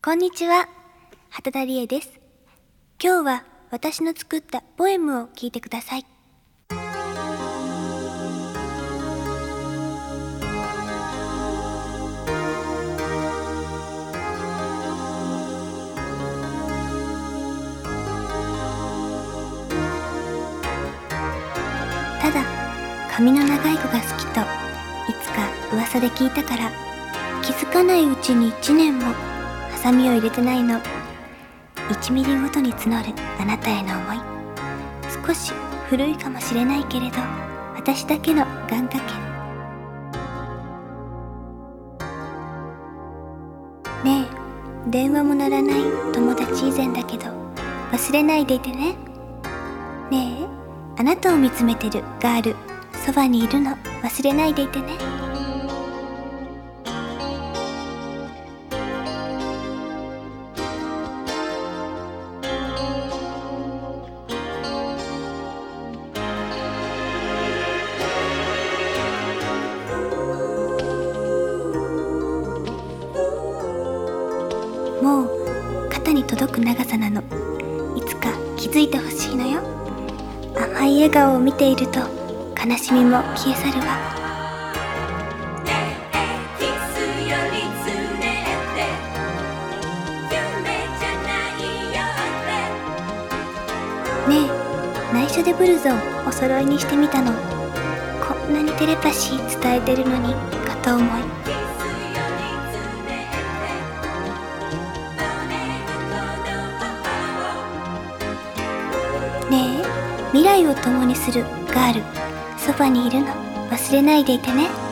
こんにちは、畑田理恵です。今日は私の作ったポエムを聞いてください。ただ髪の長い子が好きといつか噂で聞いたから、気づかないうちに1年もハサミを入れてないの。1ミリごとに募るあなたへの思い、少し古いかもしれないけれど、私だけの願掛け。ねえ、電話も鳴らない友達以前だけど忘れないでいてね。ねえ、あなたを見つめてるガール、そばにいるの忘れないでいてね。もう肩に届く長さなの。いつか気づいてほしいのよ。甘い笑顔を見ていると悲しみも消え去るわ。ねえ、内緒でブルゾンお揃いにしてみたの。こんなにテレパシー伝えてるのにかと思い。ねえ、未来を共にするガール、そばにいるの忘れないでいてね。